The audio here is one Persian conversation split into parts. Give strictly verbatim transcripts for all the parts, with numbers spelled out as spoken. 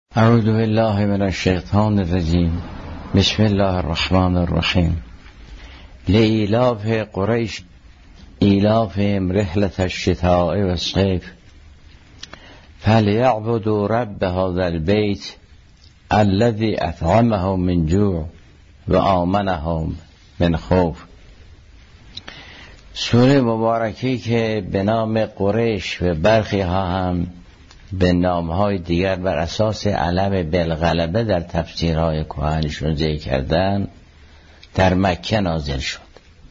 اعوذ بالله من الشیطان الرجیم. بسم الله الرحمن الرحیم. لإیلاف قریش ایلافهم رحلة الشتاء والصيف فلیعبدوا رب هذا البيت الذي اطعمهم من جوع و آمنهم من خوف. سوره مبارکی که به نام قریش و برخی ها هم به نامهای دیگر بر اساس علم بالغلبه در تفسیرهای کهنشون ذکر کردن، در مکه نازل شد.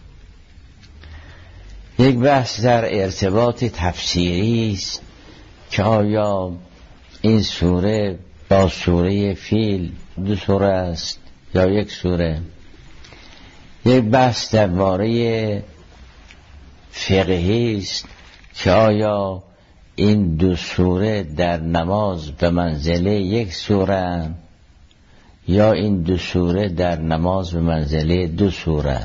یک بحث در ارتباط تفسیری است که آیا این سوره با سوره فیل دو سوره است یا یک سوره. یک بحث درباره فقهی است که آیا این دو سوره در نماز به منزله یک سوره یا این دو سوره در نماز به منزله دو سوره.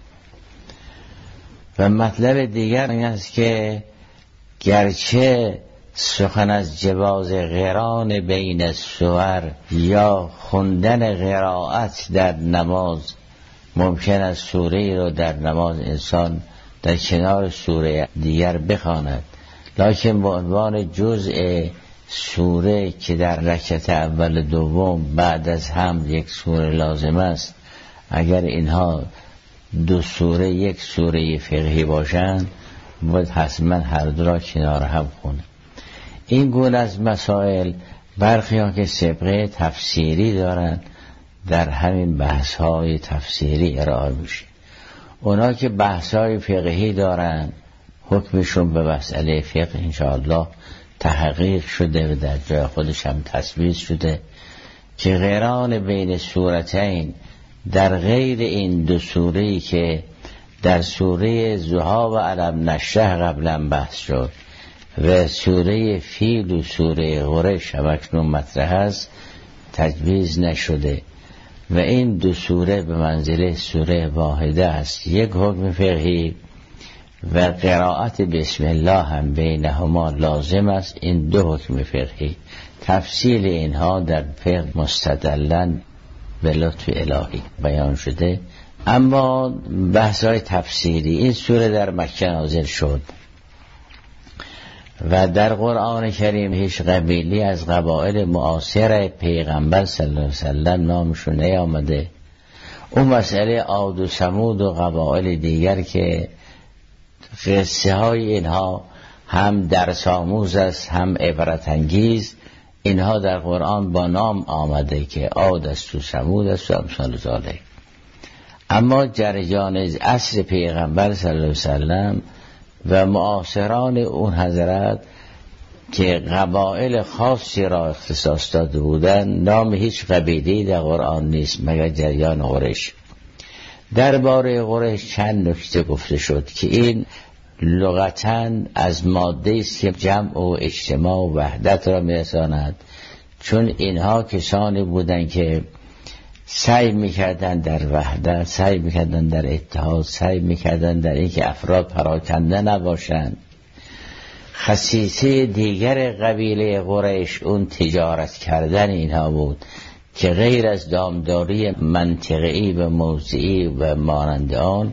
و مطلب دیگر این است که گرچه سخن از جواز قران بین السور یا خوندن قرائت در نماز ممکن است سوره رو در نماز انسان در کنار سوره دیگر بخواند، لکن به عنوان جزء سوره که در رکعت اول دوم بعد از هم یک سوره لازم است، اگر اینها دو سوره یک سوره فقهی باشند باید حتما هر دو را کنار هم خونه. این گونه از مسائل برخی ها که سابقه تفسیری دارند در همین بحث های تفسیری ارائه میشه. اونا که بحث های فقهی دارند حکمشون به مسئله فقه انشاءالله تحقیق شده و در جای خودش هم تثبیت شده که قران بین سورتین در غیر این دو سوره‌ای که در سوره ضحی و علم نشرح قبلا بحث شد و سوره فیل و سوره قریش هم اکنون مطرح است تجویز نشده و این دو سوره به منزله سوره واحده است. یک حکم فقهی و قرائت بسم الله هم بینهما لازم است. این دو حکم فقهی تفصیل اینها در فقه مستدلن به لطف الهی بیان شده. اما بحث های تفسیری، این سوره در مکه نازل شد و در قرآن کریم هیچ قبیلی از قبایل معاصر پیغمبر صلی الله علیه وسلم نامشون نیامده. اون مسئله عاد و ثمود و قبایل دیگر که قصه های اینها هم درس آموز است هم عبرت انگیز، اینها در قرآن با نام آمده که عاد است و ثمود است و امثال ذالک. اما جریان عصر پیغمبر صلی الله علیه وسلم و معاصران اون حضرت که قبایل خاصی را اختصاص داده بودند، نام هیچ قبیله‌ای در قرآن نیست مگر جریان قریش. درباره قریش چند نکته گفته شد که این لغتاً از ماده است که جمع و اجتماع و وحدت را میرساند، چون اینها کسانی بودند که سعی میکردن در وحدت، سعی میکردن در اتحاد، سعی میکردن در اینکه افراد پراکنده نباشند. خصیصه دیگر قبیله قریش اون تجارت کردن اینها بود که غیر از دامداری منطقه‌ای و موضعی و مانند آن،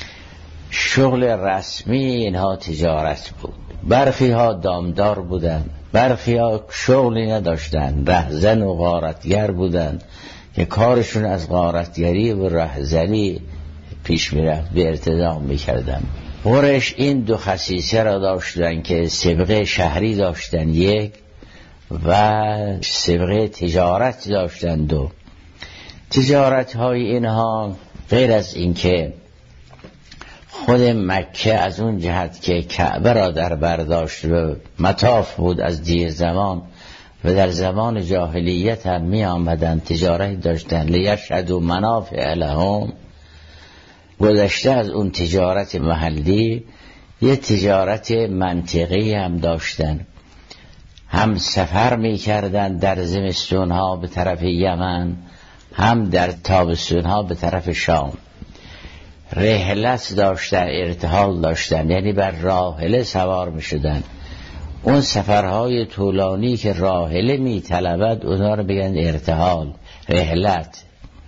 شغل رسمی اینها تجارت بود. برخی ها دامدار بودند، برخی ها شغلی نداشتند، رهزن و غارتگر بودند که کارشون از غارتگری و رهزنی پیش میرفت، به ارتدام میکردن. قریش این دو خصیصه را داشتن که سابقه شهری داشتن یک و سابقه تجارت داشتن دو. تجارت های اینها غیر از اینکه خود مکه از اون جهت که کعبه را در برداشت و مطاف بود از دیر زمان و در زمان جاهلیت هم می آمدن تجارت داشتن لیشهدوا منافع لهم، گذشته از اون تجارت محلی یه تجارت منطقی هم داشتن. هم سفر می کردن در زمستون ها به طرف یمن، هم در تابستون ها به طرف شام. رحلت داشتن، ارتحال داشتن، یعنی بر راحله سوار می شدن. اون سفرهای طولانی که راحله می طلبد اونا رو بگن ارتحال، رحلت.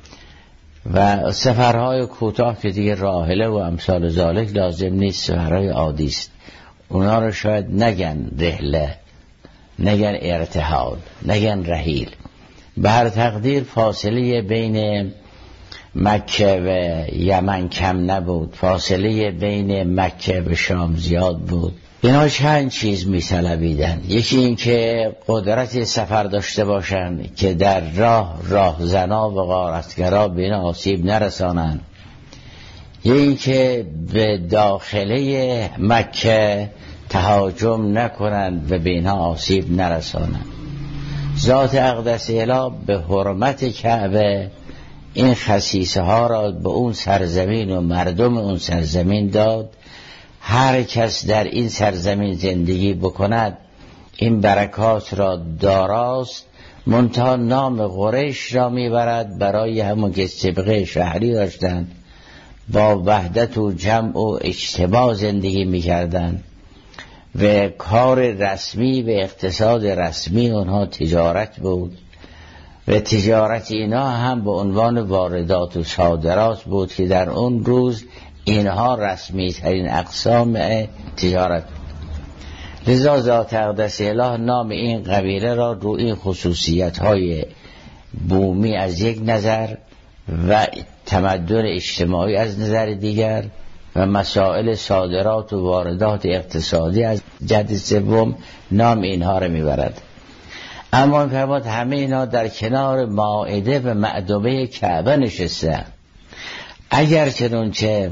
و سفرهای کوتاه که دیگه راحله و امثال ذالک لازم نیست، سفرهای عادی است، اونا رو شاید نگن رحله، نگن ارتحال، نگن رحیل. به هر تقدیر فاصله بین مکه و یمن کم نبود، فاصله بین مکه و شام زیاد بود. اینا چند چیز می طلبیدن. یکی این که قدرت سفر داشته باشن که در راه راهزنا و غارتگرا به اینا آسیب نرسانن. یکی این که به داخله مکه تهاجم نکنن و به اینا آسیب نرسانن. ذات اقدس اله به حرمت کعبه این خصیصه ها را به اون سرزمین و مردم اون سرزمین داد. هر کس در این سرزمین زندگی بکند این برکات را داراست، منتها نام قریش را میبرد برای همون که سابقه شهری داشتند، با وحدت و جمع و اجتماع زندگی میکردند و کار رسمی و اقتصاد رسمی اونها تجارت بود و تجارت اینا هم به عنوان واردات و صادرات بود که در اون روز اینها رسمی ترین اقسام تجارت بود. لذا ذات اقدس اله نام این قبیله را رو این خصوصیت های بومی از یک نظر و تمدن اجتماعی از نظر دیگر و مسائل صادرات و واردات اقتصادی از جهت سوم نام اینها را میبرد. اما این فرماد همه اینا در کنار مائده و معدومه کعبه نشسته. اگر چنانچه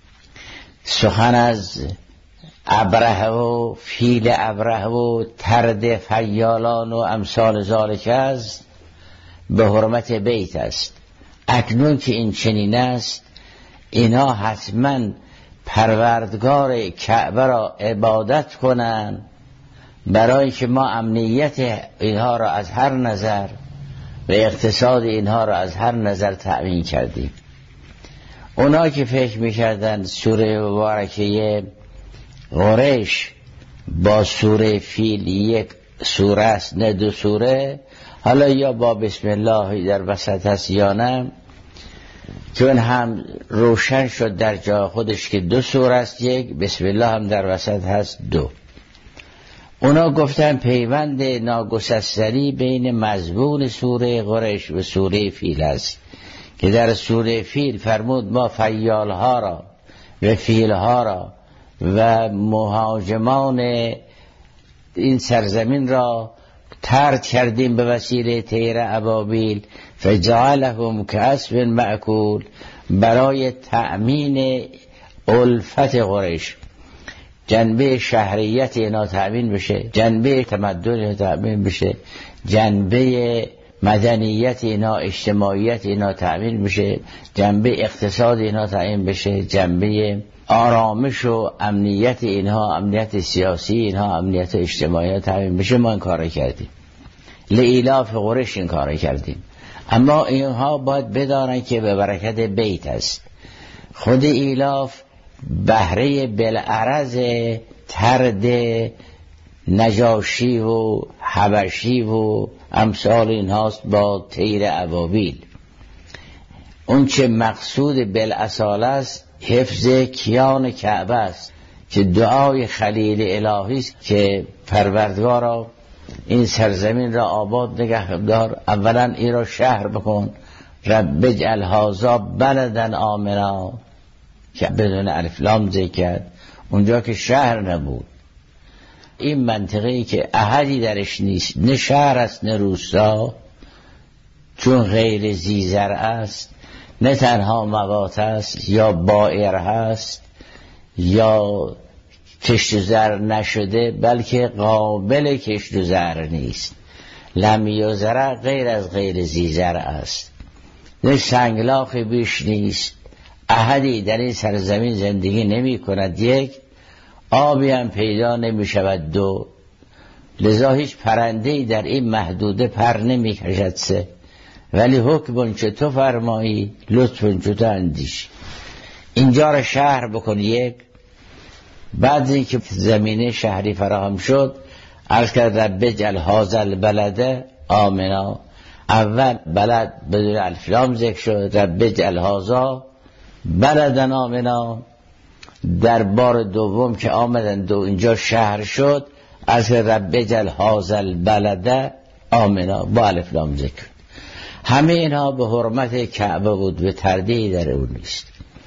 سخن از ابرهه و فیل ابرهه و ترد فیالان و امثال ذالک است، به حرمت بیت است. اکنون که این چنین است، اینا حتما پروردگار کعبه را عبادت کنند، برای که ما امنیت اینها را از هر نظر و اقتصاد اینها را از هر نظر تأمین کردیم. اونا که فکر میکردن سوره مبارکه قریش با سوره فیل یک سوره است نه دو سوره، حالا یا با بسم الله در وسط هست یا نه، چون هم روشن شد در جا خودش که دو سوره است، یک بسم الله هم در وسط هست دو. اونا گفتن پیوند ناگسستنی بین مضمون سوره قریش و سوره فیل است که در سوره فیل فرمود ما فیالها را و فیلها را و مهاجمان این سرزمین را طرد کردیم به وسیله طیر ابابیل فجعلهم کعصف مأکول، برای تأمین الفت قریش، جنبه شهریت اینا تأمین بشه، جنبه تمدن اینا تأمین بشه، جنبه مدنیت اینا، اجتماعیت اینا تأمین بشه، جنبه اقتصاد اینا تأمین بشه، جنبه آرامش و امنیت اینها، امنیت سیاسی اینها، امنیت اجتماعی تأمین بشه. ما این کار کردیم، لإیلاف قریش این کار کردیم. اما اینها باید بدانن که به برکت بیت است. خود ایلاف بهره بالعرض ترد نجاشی و حبشی و امثال این هاست با طیر ابابیل. اون چه مقصود بالاصاله است حفظ کیان کعبه است که دعای خلیل الهی است که پروردگارا این سرزمین را آباد نگه دار، اولا این را شهر بکن، رب اجعل هذا بلدا آمنا که بدون الف لام ذکر، اونجا که شهر نبود. این منطقه‌ای که احدی درش نیست، نه شهر است نه روستا، چون غیر زیزر است، نه تنها موات است یا بائر هست یا کشت و زر نشده، بلکه قابل کشت و زر نیست. لم یزرع غیر از غیر زیزر است، نه سنگلاخ بیش نیست، احدی در این سرزمین زندگی نمی کند، یک آبی هم پیدا نمی شود، دو لذا هیچ پرنده‌ای در این محدوده پر نمی کشد، سه ولی حکمون چه تو فرمایی لطفون چه تو اندیش. اینجا را شهر بکن، یک. بعد اینکه زمینه شهری فراهم شد عرض کرد رب اجعل هذا البلد آمنا. اول بلد بدون الف لام ذکر شد، رب اجعل هذا بلدا آمنا. در بار دوم که آمدن دو اینجا شهر شد، از رب اجعل هذا البلد آمنا با الف لام ذکر. همه اینها به حرمت کعبه بود، به تردیدی در اون نیست.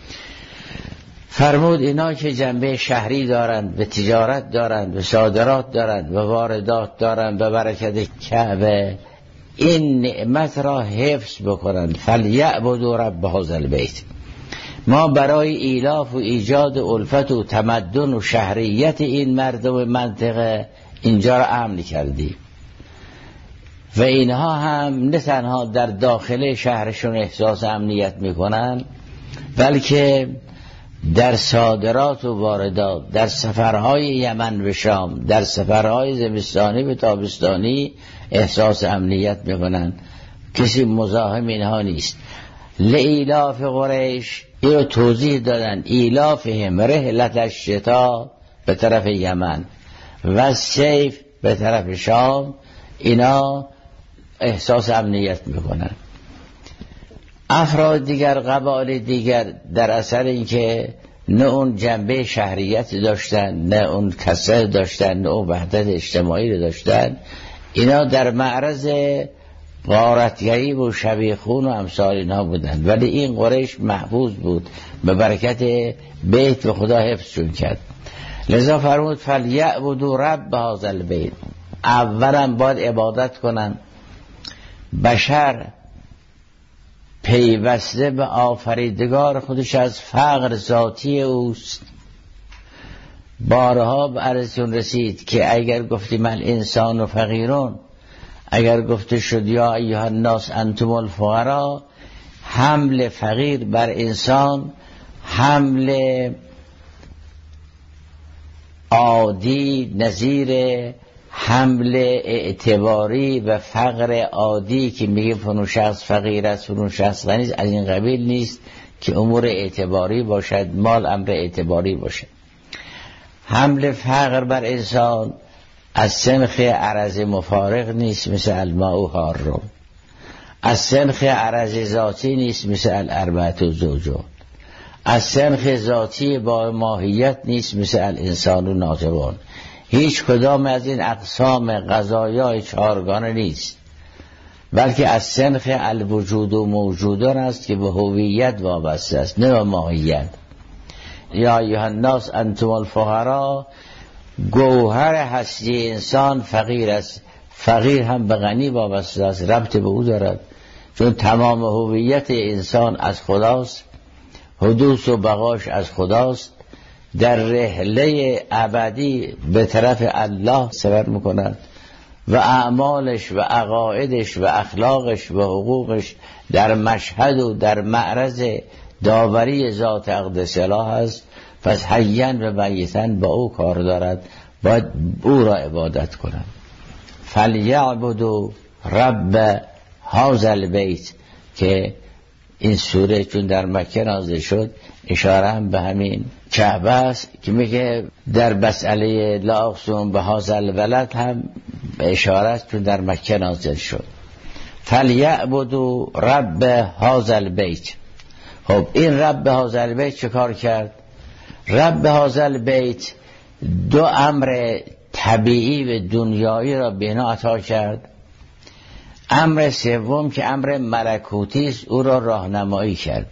فرمود اینا که جنبه شهری دارند، به تجارت دارند، به صادرات دارند، به واردات دارند، به برکت کعبه این نعمت را حفظ بکنند. فلیعبدوا رب هذا البیت. ما برای ایلاف و ایجاد الفت و تمدن و شهریت این مردم منطقه اینجا را امن کردیم و اینها هم نه تنها در داخل شهرشون احساس امنیت میکنن، بلکه در صادرات و واردات، در سفرهای یمن به شام، در سفرهای زمستانی به تابستانی احساس امنیت میکنن. کسی مزاحم اینها نیست. لإیلاف قریش اینو توضیح دادن، ایلافهم رحلت الشتا به طرف یمن و صیف به طرف شام، اینا احساس امنیت میکنن. افراد دیگر، قبایل دیگر در اثر اینکه نه اون جنبه شهریت داشتن، نه اون کسر داشتن، نه اون وحدت اجتماعی رو داشتن، اینا در معرض غارتگری و شبیخون و امثال اینها بودن. ولی این قریش محفوظ بود، به برکت بیت و خدا حفظشون کرد. لذا فرمود فلیعبدوا رب هذا البیت. اولا باید عبادت کنن. بشر پیوسته به آفریدگار خودش از فقر ذاتی اوست. بارها به عرضتون رسید که اگر گفتی من انسان و فقیرون، اگر گفته شد یا ایها الناس انتم الفقراء، حمل فقیر بر انسان حمل عادی نظیر حمل اعتباری و فقر عادی که میگه فلان شخص فقیر است فلان شخص غنی است، از این قبیل نیست که امور اعتباری باشد، مال امر اعتباری باشد. حمل فقر بر انسان از سنخ عرض مفارق نیست مثل الماء حارم، از سنخ عرض ذاتی نیست مثل الاربعة الزوجات، از سنخ ذاتی با ماهیت نیست مثل الانسان و ناطقون. هیچ کدام از این اقسام قضایای چهارگانه نیست، بلکه از سنخ الوجود و موجودان است که به هویت وابسته است، نه به ماهیت. یا ایها الناس انتم الفقراء، گوهر هستی انسان فقیر است. فقیر هم به غنی وابسته است، ربط به او دارد، چون تمام هویت انسان از خداست، حدوث و بقاش از خداست، در رحله ابدی به طرف الله سفر میکند و اعمالش و عقایدش و اخلاقش و حقوقش در مشهد و در معرض داوری ذات اقدس الله است. پس حیاً و میتاً با او کار دارد، باید او را عبادت کنند. فلیعبدوا رب هذا البیت، که این سوره چون در مکه نازل شد اشاره هم به همین کعبه است که میگه در مسئله لا اقسم بهذا البلد هم اشاره است چون در مکه نازل شد. فلیعبدوا رب هذا البیت. خب این رب هذا البیت چه کار کرد؟ رب هذا البیت دو امر طبیعی و دنیایی را به اینا عطا کرد. امر سوم که امر ملکوتی است، او را راهنمایی کرد.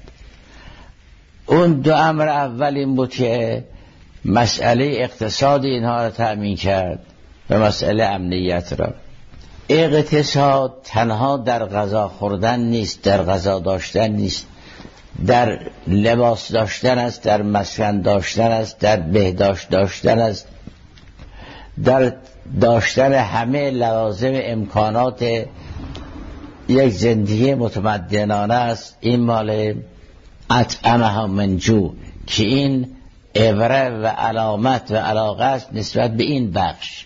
اون دو امر اول این بود که مسئله اقتصاد اینها را تأمین کرد و مسئله امنیت را. اقتصاد تنها در غذا خوردن نیست، در غذا داشتن نیست، در لباس داشتن است، در مسکن داشتن است، در بهداشت داشتن است، در داشتن همه لوازم امکانات یک زندگی متمدنانه است. این مال اطعمهم من جوع، که این عبره و علامت و علاقه است نسبت به این بخش.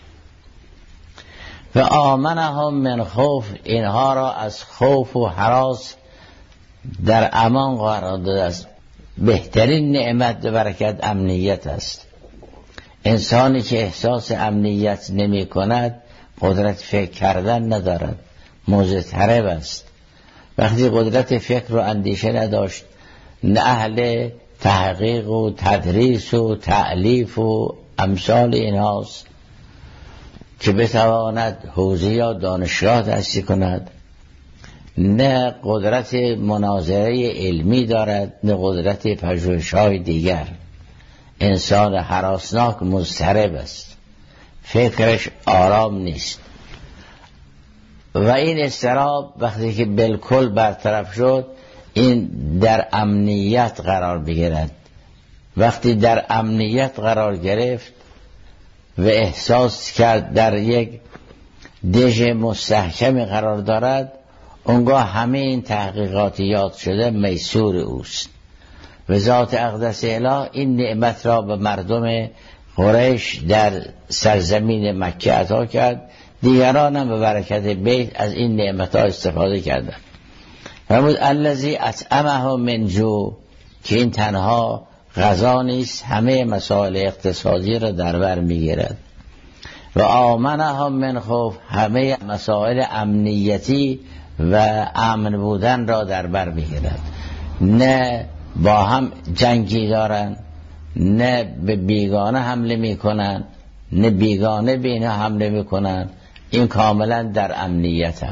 و آمنهم من خوف، اینها را از خوف و هراس در امان قرار داده است. بهترین نعمت و برکت امنیت است. انسانی که احساس امنیت نمی کند قدرت فکر کردن ندارد، مضطرب است. وقتی قدرت فکر و اندیشه نداشت، نه اهل تحقیق و تدریس و تألیف و امثال اینهاست که بتواند حوزه یا دانشگاه تأسیس کند، نه قدرت مناظره علمی دارد، نه قدرت پژوهش‌های دیگر. انسان هراسناک مضطرب است، فکرش آرام نیست و این اضطراب وقتی که بالکل برطرف شد این در امنیت قرار بگیرد. وقتی در امنیت قرار گرفت و احساس کرد در یک دژ مستحکم قرار دارد، اونگاه همه این تحقیقات یاد شده میسور اوست و ذات اقدس اله این نعمت را به مردم قریش در سرزمین مکه عطا کرد. دیگران هم به برکت بیت از این نعمت ها استفاده کردند. فرمود الذی اطعمهم من جوع، که این تنها غذا نیست، همه مسائل اقتصادی را در بر میگیرد. و آمنهم من خوف، همه مسائل امنیتی و امن بودن را در بر میگیرد. نه با هم جنگی دارن، نه به بیگانه حمله میکنن، نه بیگانه به اینا حمله میکنن، این کاملا در امنیتن.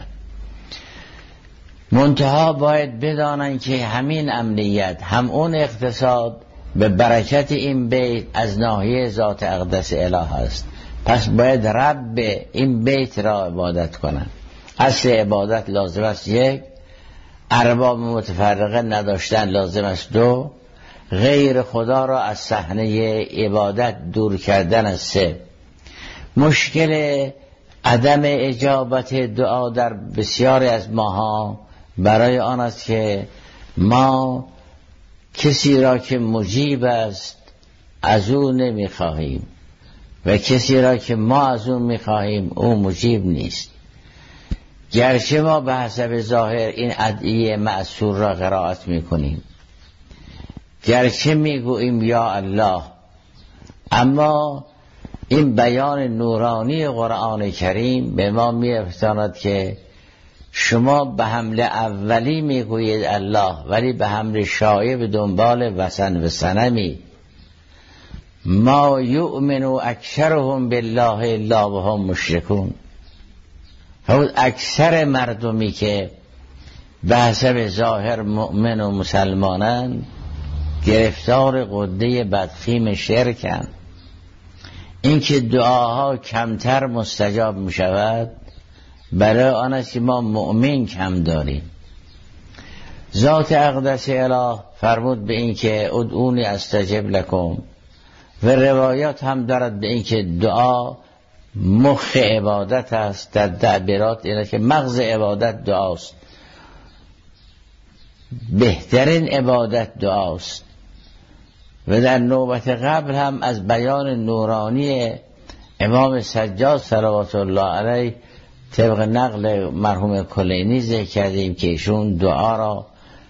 منتها باید بدانن که همین امنیت هم اون اقتصاد به برکت این بیت از ناحیه ذات اقدس اله است. پس باید رب این بیت را عبادت کنن. اصل عبادت لازم است یک، ارباب متفرقه نداشتن لازم است دو، غیر خدا را از صحنه عبادت دور کردن است سه. مشکل عدم اجابت دعا در بسیاری از ماها برای آن است که ما کسی را که مجیب است از او نمی خواهیم و کسی را که ما از او می خواهیم او مجیب نیست. گرچه ما به حسب ظاهر این ادعیه معصور را قرائت می کنیم، گرچه می گوییم یا الله، اما این بیان نورانی قرآن کریم به ما می افزاید که شما به حمله اولی می گویید الله، ولی به حمله شایع به دنبال وثن و صنمی. ما یؤمن اکثرهم بالله الا وهم مشرکون. همون اکثر مردمی که به حسب ظاهر مؤمن و مسلمانن گرفتار قده بدخیم شرکن. این که دعاها کمتر مستجاب می شود برای آن است که ما مؤمن کم داریم. ذات اقدس اله فرمود به این که ادعونی استجب لکم و روایات هم دارد به این که دعا مخ عبادت است. در تعبیرات اینه که مغز عبادت دعاست، بهترین عبادت دعاست. و در نوبت قبل هم از بیان نورانی امام سجاد صلوات الله علیه طبق نقل مرحوم کلینی ذکر کردیم که ایشون دعا را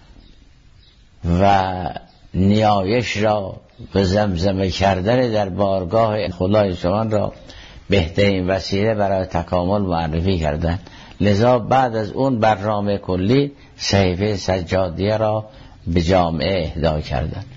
و نیایش را و زمزمه کردن در بارگاه خدای سبحان را بهترین وسیله برای تکامل معرفی کردند. لذا بعد از اون برنامه کلی صحیفه سجادیه را به جامعه اهدا کردند.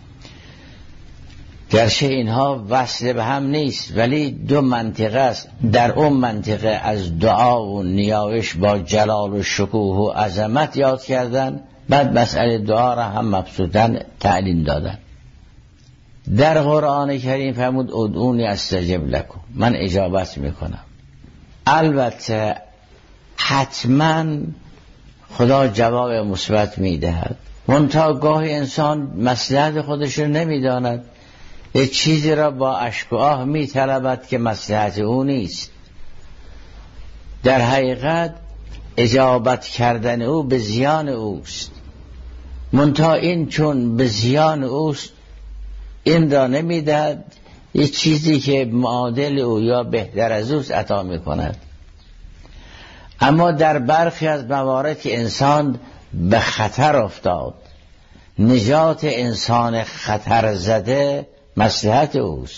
گرچه اینها وصل به هم نیست ولی دو منطقه است. در اون منطقه از دعا و نیایش با جلال و شکوه و عظمت یاد کردن، بعد مسئله دعا را هم مبسوطاً تعلیم دادن. در قرآن کریم فرمود ادعونی استجب لکم، من اجابت میکنم. البته حتما خدا جواب مثبت میدهد، منتها گاهی انسان مصلحت خودش رو نمیداند، یک چیزی را با اشک و آه میطلبد که مصلحت او نیست. در حقیقت اجابت کردن او به زیان اوست، منتها این چون به زیان اوست این را نمیدهد، یک چیزی که معادل او یا بهتر از اوست عطا میکند. اما در برخی از موارد که انسان به خطر افتاد، نجات انسان خطر زده مصلحت اوست.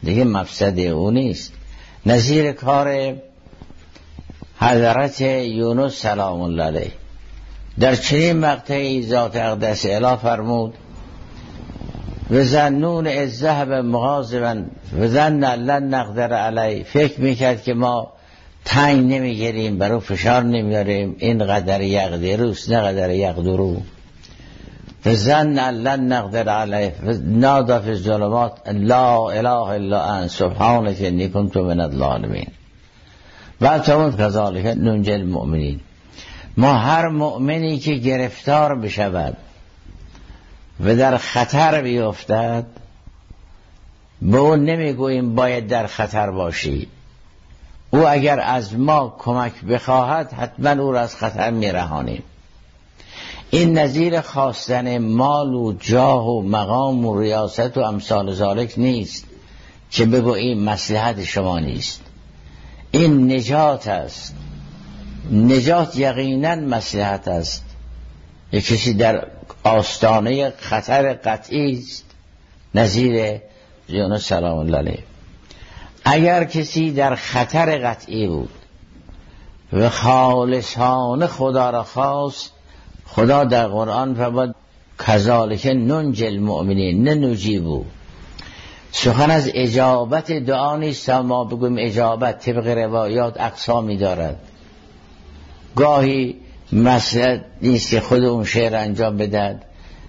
دیگه مفسد او نیست. نظیر کار حضرت یونس سلام الله علیه در چنین مقطعی ذات اقدس اله فرمود و ظنون الذهب مغاضبا و ظن لن نقدر علیه، فکر میکرد که ما تنگ نمیگیریم، برای فشار نمیاریم، این قدر یقدروست نه قدر یقدرو. و ظن لن نقدر علیه نادى فی الظلمات لا اله الا انت سبحانک انی کنت من الظالمین. و تمام کذالک ننجی المؤمنین. ما هر مؤمنی که گرفتار بشود و در خطر بیفتد به اون نمیگوییم باید در خطر باشی، او اگر از ما کمک بخواهد حتما او را از خطر میرهانیم. این نظیر خواستن مال و جاه و مقام و ریاست و امثال ذالک نیست که بگو این مصلحت شما نیست. این نجات است. نجات یقینا مصلحت است. یک کسی در آستانه خطر قطعی است نظیر یونس سلام الله علیه. اگر کسی در خطر قطعی بود و خالصانه خدا را خواست، خدا در قرآن فرمود کذالک ننجی المؤمنین، نه نجیبو. سخن از اجابت دعا نیست تا ما بگویم اجابت طبق روایات اقسامی دارد. گاهی مسئله نیست که خود اون شعر انجام بدهد،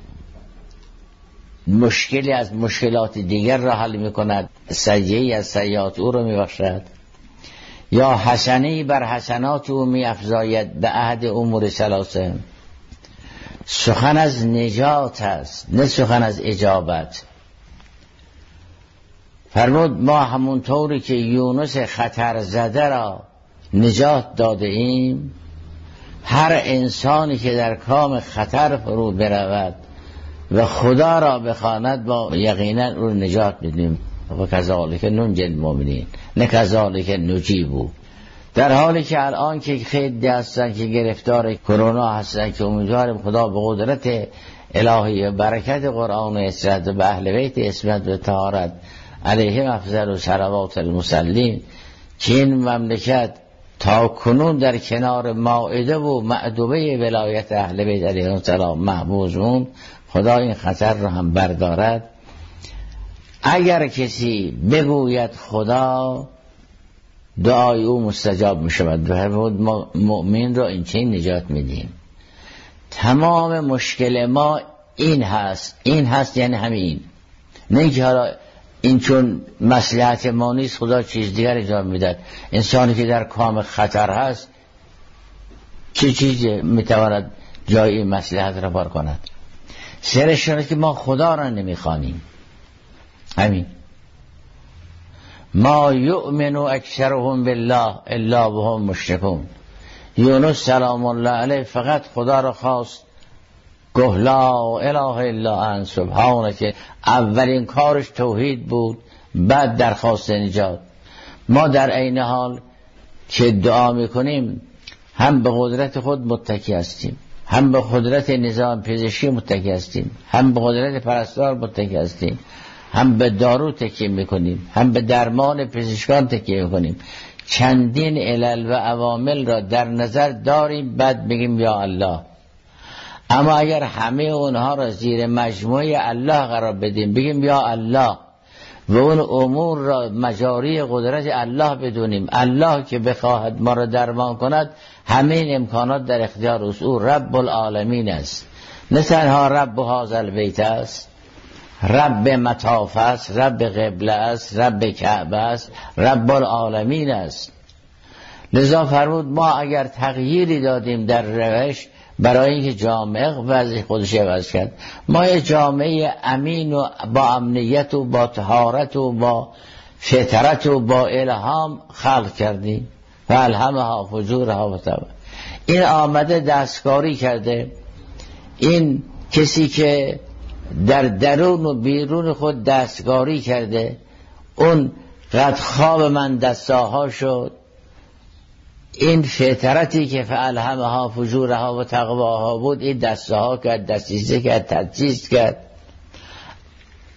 مشکلی از مشکلات دیگر را حل می کند، سیئه‌ای از سیئات او را می بخشد، یا حسنی بر حسنات او می افزاید به عهد امور ثلاثه. سخن از نجات است نه سخن از اجابت. فرمود ما همونطوری که یونس خطر زده را نجات داده ایم، هر انسانی که در کام خطر فرو برود و خدا را بخواند با یقینا او نجات بدیم. و کذالک ننجی المؤمنین نه کذالک نجیبو. در حالی که الان که خیلی هستن که گرفتار کرونا هستن که امیدواریم خدا به قدرت الهی و برکت قرآن و اسرت و به اهل بیت اسمت و طهارت علیهم افضل و صلوات المسلین که این مملکت تا کنون در کنار مائده و معدوبه ولایت اهل بیت علیهم السلام محفوظ موند، خدا این خطر را هم بردارد. اگر کسی بگوید خدا، دعای او مستجاب می شود. ما مؤمن را این چین نجات میدیم. تمام مشکل ما این هست، این هست یعنی همین، نه که حالا این چون مصلحت ما نیست خدا چیز دیگر ایجاد میداد. انسانی که در کام خطر هست چه چیزی میتواند جای مصلحت را بار کند؟ سرشونه که ما خدا را نمیخوانیم. همین ما یؤمن اکثرهم بالله الا وهم مشرکون. یونس سلام الله علیه فقط خدا را خواست، گفت لا اله الا انت سبحانک. اولین کارش توحید بود، بعد درخواست نجات. ما در عین حال که دعا میکنیم هم به قدرت خود متکی هستیم، هم به قدرت نظام پزشکی متکی هستیم، هم به قدرت پرستار متکی هستیم، هم به دارو تکیه میکنیم، هم به درمان پزشکان تکیه میکنیم. چندین علل و عوامل را در نظر داریم، بعد بگیم یا الله. اما اگر همه اونها را زیر مجموعه الله قرار بدیم، بگیم یا الله و اون امور را مجاری قدرت الله بدونیم، الله که بخواهد ما را درمان کند، همه این امکانات در اختیار او رب العالمین است. نه تنها رب هذا البیت است، رب مطاف است، رب قبله است، رب کعبه است، رب العالمین است. لذا فرمود ما اگر تغییری دادیم در روش برای اینکه جامعه وضع خودش عوض کرد، ما یه جامعه امین و با امنیت و با طهارت و با فطرت و با الهام خلق کردیم و الهمها فجورها و تقواها. این آمده دستکاری کرده. این کسی که در درون و بیرون خود دستکاری کرده، اون قد خواب من دستاها شد. این فطرتی که فالهمها فجورها و تقواها بود، این دستاها کرد، دستیزه کرد، تجهیز کرد.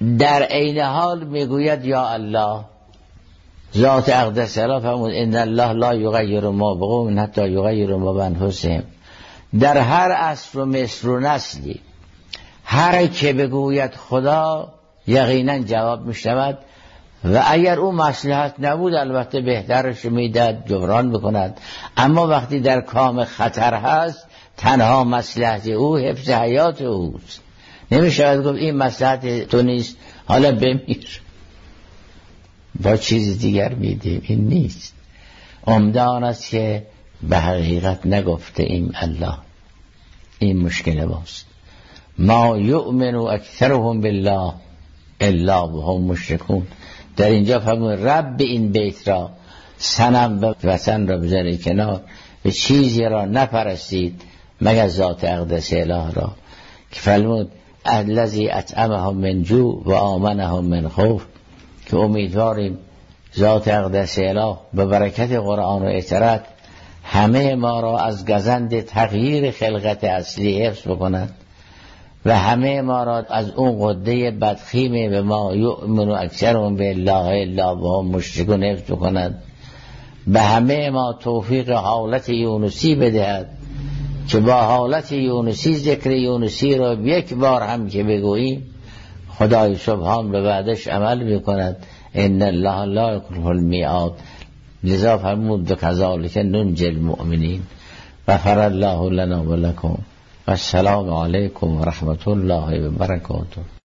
در عین حال میگوید یا الله. ذات اقدس الله فرمود ان الله لا یغیر ما بقوم حتی یغیروا ما بانفسهم. در هر عصر و مصر و نسلی هر که بگوید خدا یقینا جواب میشود و اگر او مصلحت نبود البته بهترش میداد جبران بکند، اما وقتی در کام خطر هست تنها مصلحت او حفظ حیات اوست. نمیشود گفت این مصلحت تو نیست حالا بمیر با چیز دیگر میدیم، این نیست. عمده آن است که به حقیقت نگفته ایم الله. این مشکل ماست. ما یؤمن اکثرهم بالله الا وهم مشرکون. در اینجا فرمود رب این بیت را، صنم و وثن را بذارید کنار، به چیزی را نپرستید مگر ذات اقدس اله را، که فرمود الذی اطعمهم من جوع و آمنهم من خوف. که امیدواریم ذات اقدس اله به برکت قرآن و اطاعت همه ما را از گزند تغییر خلقت اصلی حفظ بکند و همه ما را از اون قده بدخیم به ما یؤمن اکثرهم بالله الا وهم مشرکون حفظ بکند. به همه ما توفیق حالت یونسی بدهد که با حالت یونسی ذکر یونسی را یک بار هم که بگوییم خدای سبحان به بعدش عمل میکند. ان الله لا یخلف المیعاد. لذا فرمود بکذالک ننجی المؤمنین. غفر الله لنا و لکم و السلام علیکم و رحمت الله و برکاته.